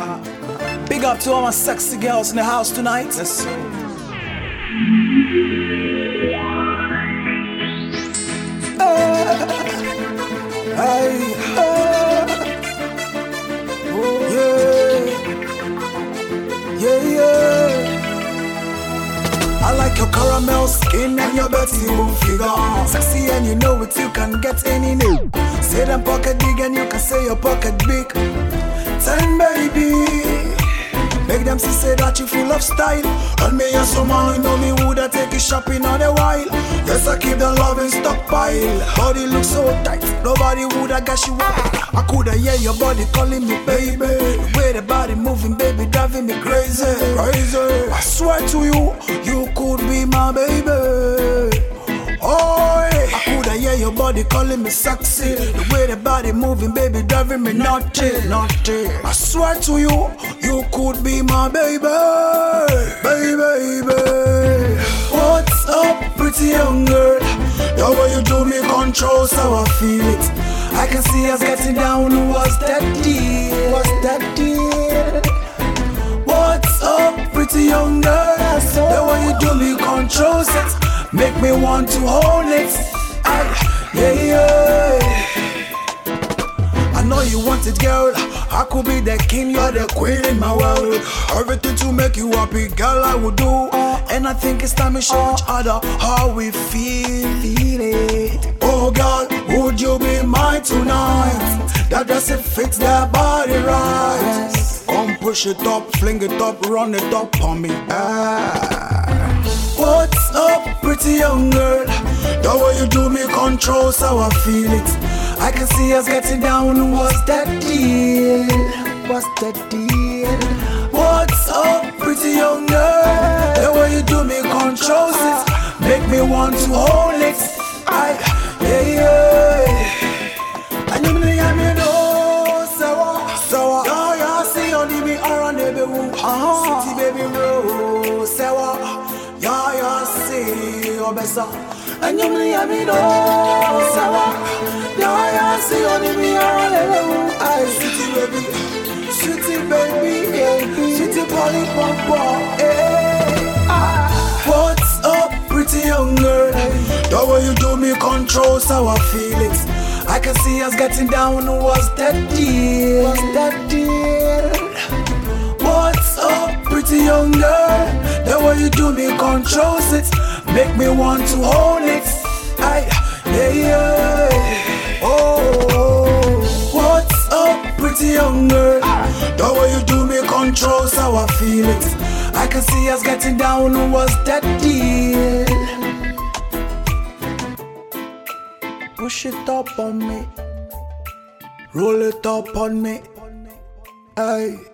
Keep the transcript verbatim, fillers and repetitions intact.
Big up to all my sexy girls in the house tonight. Yes, sir. Hey, oh, yeah, yeah, yeah. I like your caramel skin and your Betty Boop figure. Sexy and you know it, you can get any new. Say them pocket big and you can say your pocket big. Ten baby. Make them see say that you full of style. And me and some man know me woulda take you shopping on a while. Yes, I keep the love in stockpile. Body looks so tight, nobody woulda got you up. I coulda hear your body calling me baby. The way the body moving, baby, driving me crazy, crazy. I swear to you, you could be my baby. Oh, I coulda hear your body calling me sexy. The way the body moving, baby, driving me naughty, naughty. I swear to you, you could be my baby, baby, baby. What's up, pretty young girl? The way you do me controls how I feel it. I can see us getting down. What's that deal? What's that deal? What's up, pretty young girl? The way you do me controls it. Make me want to hold it. Aye, yeah, yeah. I know you want it, girl. I could be the king, you're the queen in my world. Everything to make you happy, girl, I would do. And I think it's time we show each other how we feel, feel it. Oh, girl, would you be mine tonight? That doesn't fix their body right. Come push it up, fling it up, run it up on me. Ah. What's up, pretty young girl? The way you do me controls how I feel it. I can see us getting down. What's that deal? What's that deal? What's up, pretty young girl? The way you do me controls it. Make me want to hold it. I, yeah, yeah. And you me and me know, so, so, yeah, yeah, see only me around the baby. Uh-huh. City baby bro, so. Yeah, yeah, see your best. And you me and me know, so yeah, yeah, see only me around the I sweetie baby, sweetie baby, yeah, sweetie Polly Pumper, yeah. Ah. What's up, pretty young girl? The way you do me controls how I feel it. I can see us getting down. What's that deal? What's that deal? What's up, pretty young girl? The way you do me controls it. Make me want to hold it. Aye, yeah, yeah. Oh, what's up, pretty young girl? The way you do me controls how I feel it. I can see us getting down. What's that deal? Push it up on me, roll it up on me. Aye.